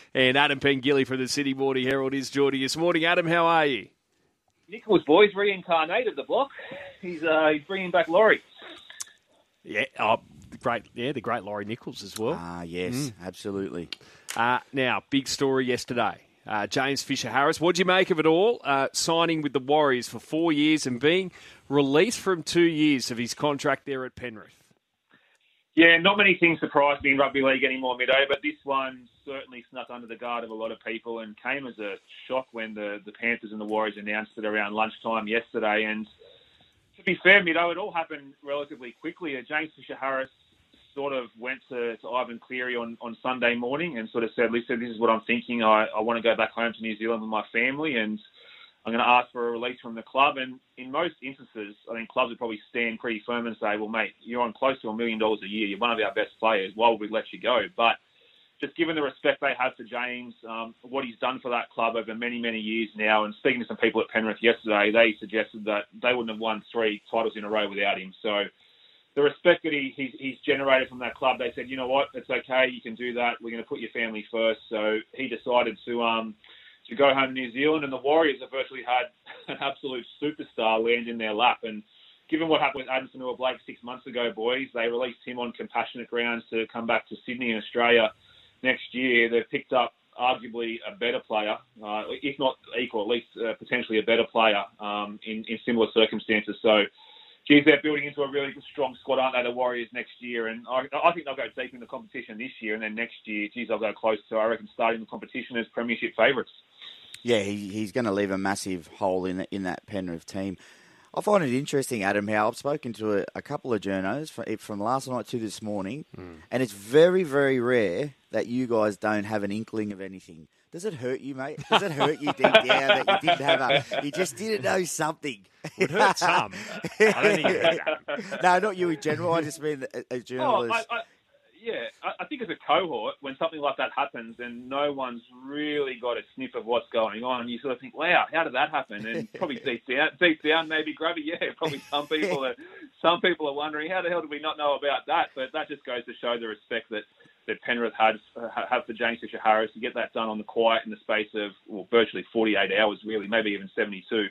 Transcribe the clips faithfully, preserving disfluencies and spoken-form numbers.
And Adam Pengilly from the Sydney Morning Herald is joining us. Morning, Adam. How are you? Nichols boys reincarnated the block. He's uh, he's bringing back Laurie. Yeah, oh, great. Yeah, the great Laurie Nichols as well. Ah, yes, mm. absolutely. Uh, now, big story yesterday. Uh, James Fisher-Harris, what do you make of it all? Uh, signing with the Warriors for four years and being released from two years of his contract there at Penrith. Yeah, not many things surprise me in rugby league anymore, Middo, but this one certainly snuck under the guard of a lot of people and came as a shock when the, the Panthers and the Warriors announced it around lunchtime yesterday. And to be fair, Middo, it all happened relatively quickly. Uh, James Fisher-Harris sort of went to, to Ivan Cleary on, on Sunday morning and sort of said, listen, this is what I'm thinking. I, I want to go back home to New Zealand with my family and I'm going to ask for a release from the club. And in most instances, I think clubs would probably stand pretty firm and say, well, mate, you're on close to a million dollars a year. You're one of our best players. Why would we let you go? But just given the respect they have for James, um, what he's done for that club over many, many years now, and speaking to some people at Penrith yesterday, they suggested that they wouldn't have won three titles in a row without him. So the respect that he, he's, he's generated from that club, they said, you know what, it's okay, you can do that. We're going to put your family first. So he decided to... Um, to go home to New Zealand, and the Warriors have virtually had an absolute superstar land in their lap. And given what happened with Adam Fonua-Blake six months ago, boys, they released him on compassionate grounds to come back to Sydney and Australia next year. They've picked up arguably a better player, uh, if not equal, at least uh, potentially a better player um, in, in similar circumstances. So, geez, they're building into a really strong squad, aren't they, the Warriors next year? And I, I think they'll go deep in the competition this year, and then next year, geez, they'll go close to, I reckon, starting the competition as premiership favourites. Yeah, he, he's going to leave a massive hole in in that Penrith team. I find it interesting, Adam, how I've spoken to a, a couple of journos from, from last night to this morning, mm. and it's very, very rare that you guys don't have an inkling of anything. Does it hurt you, mate? Does it hurt you deep down that you didn't have a... You just didn't know something? It hurt some. I don't think it hurt that. No, not you in general. I just mean a, a journalist. Oh, I, I... Yeah, I think as a cohort, when something like that happens and no one's really got a sniff of what's going on, you sort of think, wow, how did that happen? And probably deep down, deep down, maybe Grubby, yeah, probably some people are some people are wondering, how the hell did we not know about that? But that just goes to show the respect that, that Penrith had, have for James Fisher-Harris to get that done on the quiet in the space of, well, virtually forty-eight hours, really, maybe even seventy-two.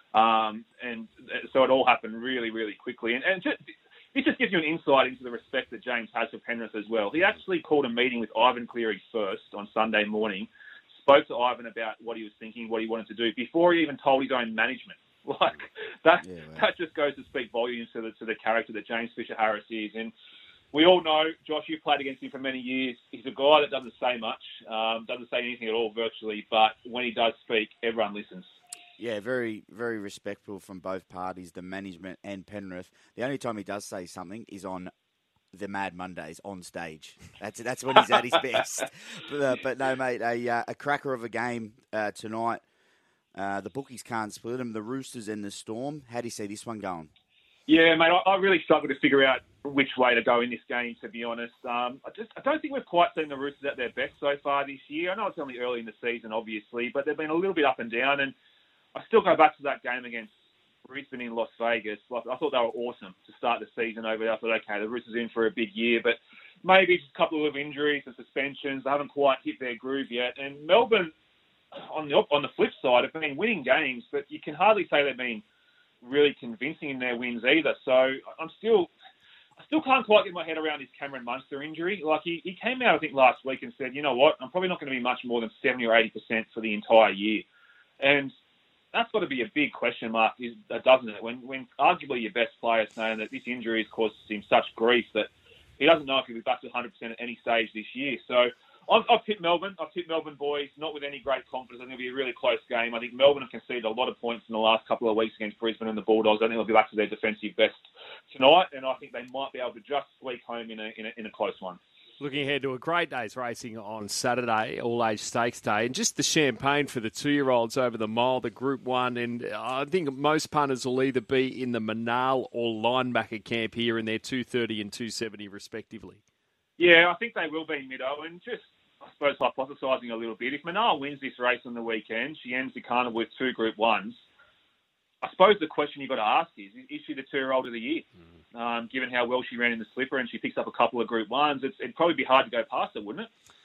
Um, and so it all happened really, really quickly. And, and just... It just gives you an insight into the respect that James has for Penrith as well. He actually called a meeting with Ivan Cleary first on Sunday morning, spoke to Ivan about what he was thinking, what he wanted to do, before he even told his own management. Like, that yeah, that just goes to speak volumes to the, to the character that James Fisher-Harris is. And we all know, Josh, you've played against him for many years. He's a guy that doesn't say much, um, doesn't say anything at all virtually, but when he does speak, everyone listens. Yeah, very, very respectful from both parties, the management and Penrith. The only time he does say something is on the Mad Mondays on stage. That's that's when he's at his best. But, uh, but no, mate, a, uh, a cracker of a game uh, tonight. Uh, the bookies can't split them. The Roosters and the Storm. How do you see this one going? Yeah, mate, I, I really struggle to figure out which way to go in this game, to be honest. Um, I just I don't think we've quite seen the Roosters at their best so far this year. I know it's only early in the season, obviously, but they've been a little bit up and down. And I still go back to that game against Brisbane in Las Vegas. Like, I thought they were awesome to start the season over there. I thought, okay, the Roosters in for a big year, but maybe just a couple of injuries and suspensions. They haven't quite hit their groove yet. And Melbourne, on the on the flip side, have been winning games, but you can hardly say they've been really convincing in their wins either. So I'm still, I still can't quite get my head around this Cameron Munster injury. Like, he, he came out, I think, last week and said, you know what, I'm probably not going to be much more than seventy or eighty percent for the entire year. And that's got to be a big question mark, doesn't it? When when arguably your best player is saying that this injury has caused him such grief that he doesn't know if he'll be back to one hundred percent at any stage this year. So I've, I've tipped Melbourne. I've tipped Melbourne, boys, not with any great confidence. I think it'll be a really close game. I think Melbourne have conceded a lot of points in the last couple of weeks against Brisbane and the Bulldogs. I think they'll be back to their defensive best tonight, and I think they might be able to just squeak home in a in a, in a close one. Looking ahead to a great day's racing on Saturday, All-Age Stakes Day, and just the champagne for the two-year-olds over the mile, the Group one, and I think most punters will either be in the Manal or linebacker camp here in their two thirty and two seventy respectively. Yeah, I think they will be, Middo, and just, I suppose, hypothesising a little bit, if Manal wins this race on the weekend, she ends the carnival with two Group ones. I suppose the question you've got to ask is, is she the two-year-old of the year? Mm. Um, given how well she ran in the slipper and she picks up a couple of Group ones, it's, it'd probably be hard to go past her, wouldn't it?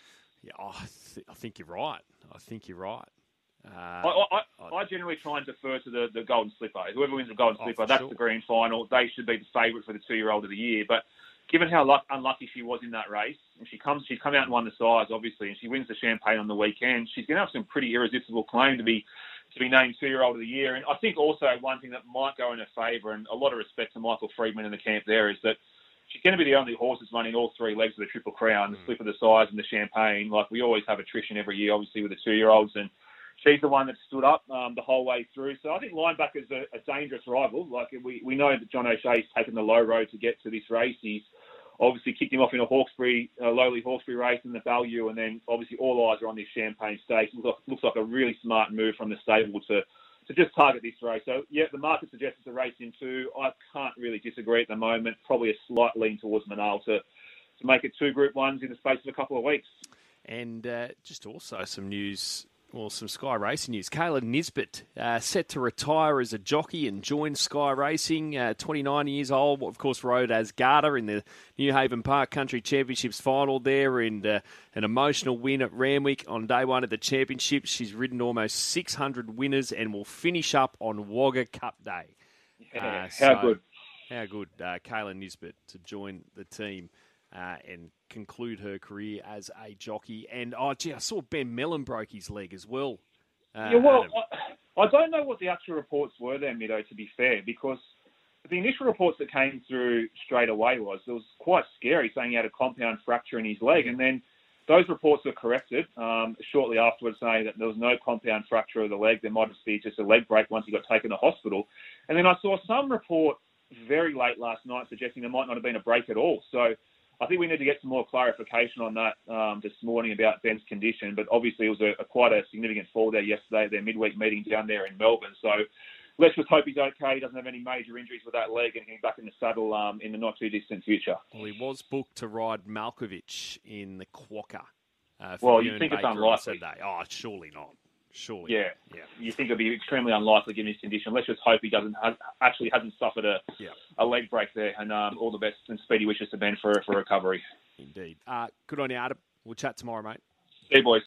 Yeah, oh, I, th- I think you're right. I think you're right. Uh, I, I, I generally try and defer to the, the Golden Slipper. Whoever wins the Golden Oh, Slipper, for that's sure. the grand final. They should be the favourite for the two-year-old of the year. But given how luck, unlucky she was in that race, and she comes, she's come out and won the size, obviously, and she wins the Champagne on the weekend, she's going to have some pretty irresistible claim to be to be named two-year-old of the year. And I think also one thing that might go in her favour, and a lot of respect to Michael Friedman in the camp there, is that she's going to be the only horse that's running all three legs of the Triple Crown, the Slipper, the Size, and the Champagne. Like, we always have attrition every year, obviously, with the two-year-olds, and she's the one that stood up um, the whole way through. So I think Linebacker's a, a dangerous rival. Like, we, we know that John O'Shea's taken the low road to get to this race. He's obviously kicked him off in a Hawkesbury, a lowly Hawkesbury race in the value, and then obviously all eyes are on this Champagne Stakes. Looks like, looks like a really smart move from the stable to to just target this race. So, yeah, the market suggests it's a race in two. I can't really disagree at the moment. Probably a slight lean towards Manal to, to make it two Group Ones in the space of a couple of weeks. And uh, just also some news, well, some Sky Racing news. Kayla Nisbet uh, set to retire as a jockey and join Sky Racing. Uh, twenty-nine years old, of course, rode as Garter in the New Haven Park Country Championships final there, and uh, an emotional win at Randwick on day one of the championship. She's ridden almost six hundred winners and will finish up on Wagga Cup Day. Yeah, Uh, how so, good. How good, uh, Kayla Nisbet to join the team. Uh, and conclude her career as a jockey. And, oh, gee, I saw Ben Mellon broke his leg as well. Uh, Yeah, well, Adam. I, I don't know what the actual reports were there, Mido, to be fair, because the initial reports that came through straight away was, it was quite scary, saying he had a compound fracture in his leg. And then those reports were corrected um, shortly afterwards, saying that there was no compound fracture of the leg. There might just be just a leg break once he got taken to hospital. And then I saw some report very late last night suggesting there might not have been a break at all. So I think we need to get some more clarification on that um, this morning about Ben's condition. But obviously it was a, a quite a significant fall there yesterday at their midweek meeting down there in Melbourne. So let's just hope he's okay. He doesn't have any major injuries with that leg and he's back in the saddle um, in the not-too-distant future. Well, he was booked to ride Malkovich in the Quokka. Uh, Well, you think it's unlikely. Oh, surely not. Surely. Yeah. Yeah. You think it'd be extremely unlikely given his condition. Let's just hope he doesn't ha- actually hasn't suffered a Yeah. a leg break there. And um, all the best and speedy wishes to Ben for for recovery. Indeed. Uh, good on you, Adam. We'll chat tomorrow, mate. See you, boys.